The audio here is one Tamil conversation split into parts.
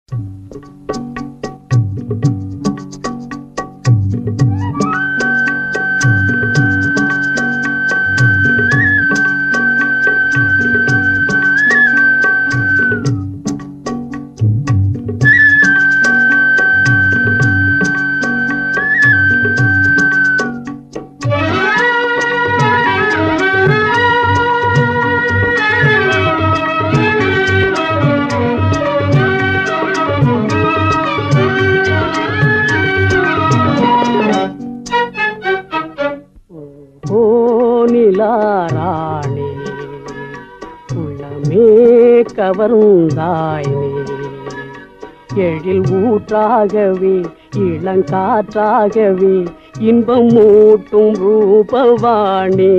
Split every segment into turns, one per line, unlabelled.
நிலாராணி உள்ளமே கவர்ந்தாய் நீ, எழில் ஊற்றாகவே இளங்காற்றாகவே இன்பம் மூட்டும் ரூபவாணி.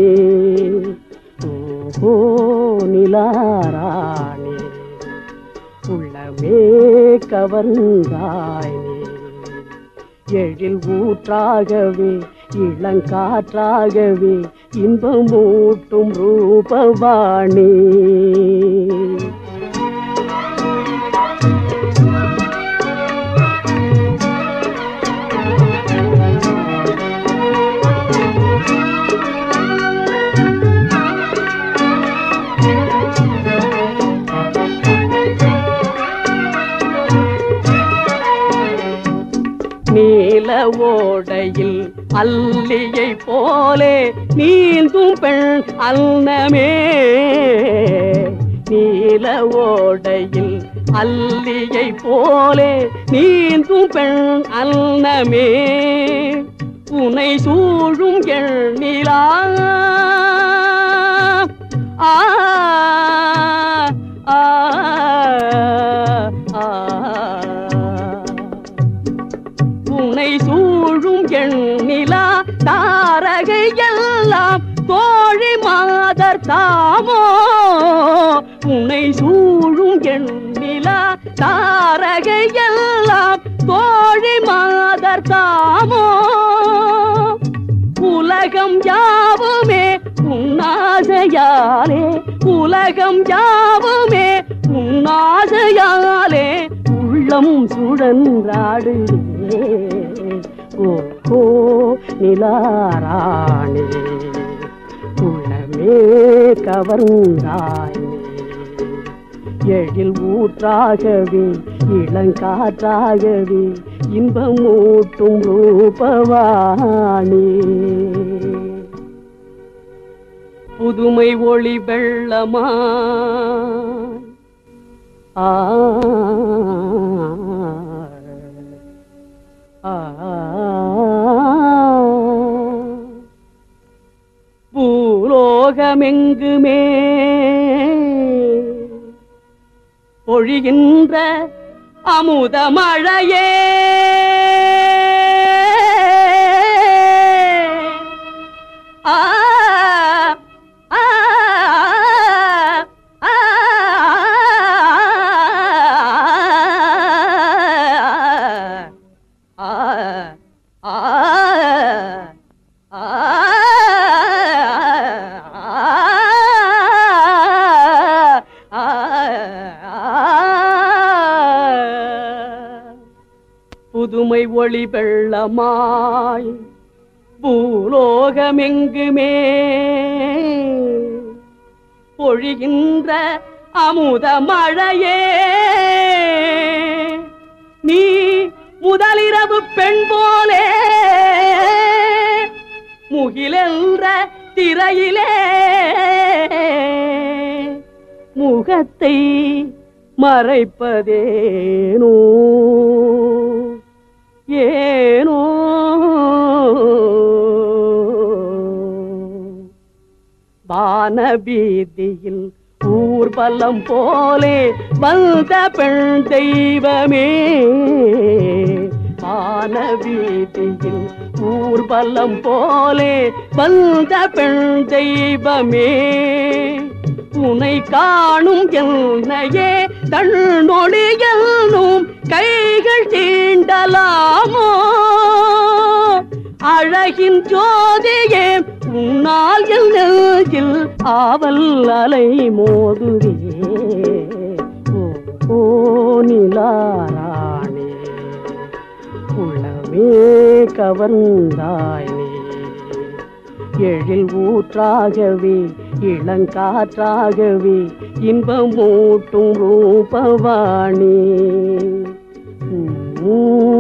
ஓ நிலாராணி உள்ளமே கவர்ந்தாய் நீ, எழில் ஊற்றாகவே இளங்காற்றாகவே இன்பம் மூட்டும் ரூபவாணி. நீல ஓடையில் அல்லியை போலே நீந்தும் பெண் அன்னமே, நீல ஓடையில் அல்லியை போலே நீந்தும் பெண் அன்னமே, உனை சூழும் எண்ணிலா ஆ ஆ உனை சூழும் எண்ணிலா தாரகையெல்லாம் தோழி மாதர் தாமோ, உனை சூழும் எண்ணிலா தாரகையெல்லாம் தோழி மாதர் தாமோ, உலகம் யாவுமே உன்னாசையாலே, உலகம் யாவுமே உன்னாசையாலே உள்ளம் சுழன்றாடுதே. ஓ நிலாராணி உள்ளமே கவர்ந்தாய், எழில் ஊற்றாகவே இளங்காற்றாகவே இன்பம் மூட்டும் ரூபவாணி. புதுமை ஒளி வெள்ளமா பூலோகமெங்குமே பொழிகின்ற அமுத மழையே, புதுமை ஒளி வெள்ளமாய் பூலோகமெங்குமே பொழிகின்ற அமுத மழையே, நீ முதலிரவு பெண் போலே முகிலென்ற திரையிலே முகத்தை மறைப்பதேனோ ஏனோ, வானபீதியில் ஊர்வலம் போலே வந்த பெண் தெய்வமே, வானபீதியில் ஊர்வலம் போலே வந்த பெண் தெய்வமே, உனை காணும் என்னையே தன்னொழி என்னும் கைகள் தீண்டலாமோ, அழகின் ஜோதியே உன்னால் என் நெஞ்சில் ஆவல் அலை மோதுதே. ஓ நிலாரா கவர்ந்தாய் நீ. எழில் ஊற்றாகவே இளங்காற்றாகவே இன்பமூட்டும் ரூபவாணி.